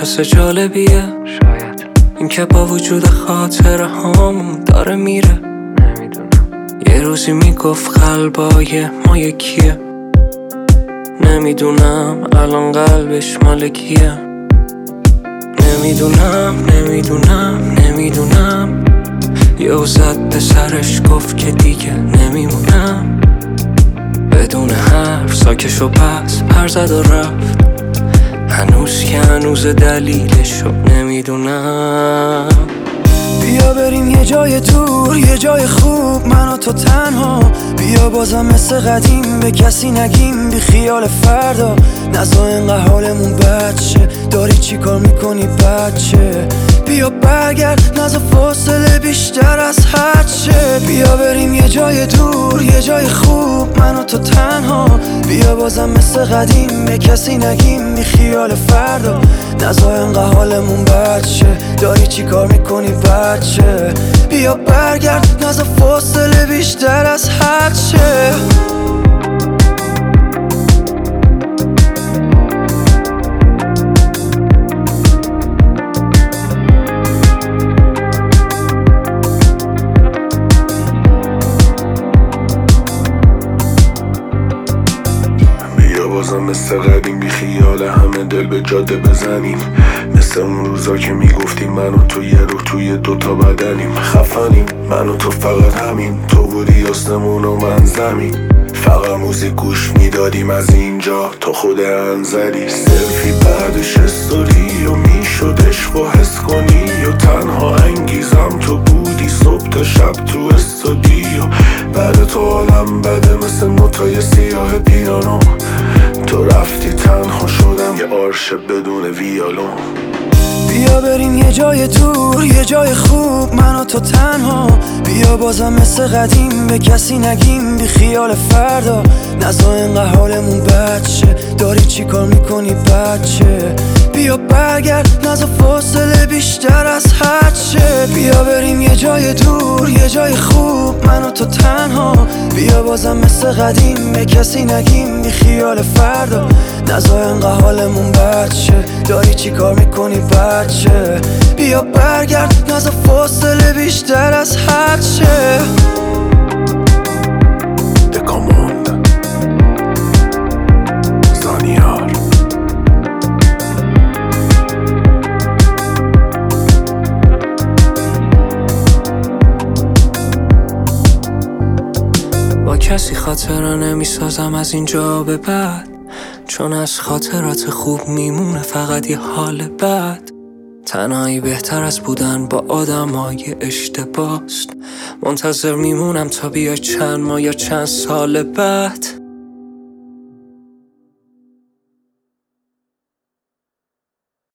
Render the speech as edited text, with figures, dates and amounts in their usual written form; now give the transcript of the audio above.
حس جالبیه شاید این که با وجود خاطره هامون داره میره. نمیدونم یه روزی میگفت قلبای ما یکیه. نمیدونم الان قلبش مال کیه. نمیدونم یه زد به سرش گفت که دیگه نمیمونم. بدون حرف ساکش و پس پر زد و رفت. هنوز که هنوز دلیلشو نمیدونم. بیا بریم یه جای دور، یه جای خوب، من و تو تنها. بیا بازم مثل قدیم به کسی نگیم، بی خیال فردا. نزا اینقدر حالمون بد شه، داری چی کار میکنی بچه؟ بیا برگرد، نزا فاصله بیشتر از حد شه. بیا بریم یه جای دور، یه جای خوب، من و تو تنها. بیا بازم مثل قدیم به کسی نگیم، بی خیال فردا. نزا اینقدر حالمون بد شه، داری چی کار میکنی بچه؟ بیا برگرد، نزا فاصله بیشتر از حد شه. بازم مثل قدیم بی خیال همه دل به جاده بزنیم. مثل اون روزا که میگفتیم من و تو یه روح توی دوتا بدنیم. خفنیم من و تو فقط همین، تو بودی آسمون و من زمین. فقط موزیک گوش میدادیم از اینجا تا خود انزلی. سلفی بعدش استوری و میشد عشق و حس کنی. و تنها انگیزم تو بودی صبح تا شب تو استودیو. بعد تو عالم بده مثل نوتای سیاه پیانو. تو رفتی تنها شدم یه آرش بدون ویالون. بیا بریم یه جای دور، یه جای خوب، من و تو تنها. بیا بازم مثل قدیم به کسی نگیم، بی خیال فردا. نزا اینقدر حالمون بد شه، داری چی کار میکنی بچه؟ بیا برگرد، نزا فاصله بیشتر از حد شه. بیا بریم یه جای دور، یه جای خوب، من و تو تنها. بیا بازم مثل قدیم به کسی نگیم، بی خیال فردا. نزا اینقدر حالمون بد شه، داری چی کار میکنی بچه؟ بیا برگرد، نزا فاصله بیشتر از حد شه. دکاموند زانیار. با کسی خاطره نمیسازم از اینجا به بعد، چون از خاطرات خوب میمونه فقط یه حال بد. تنهایی بهتر از بودن با آدمای اشتباست. منتظر میمونم تا بیای چند ماه یا چند سال بعد.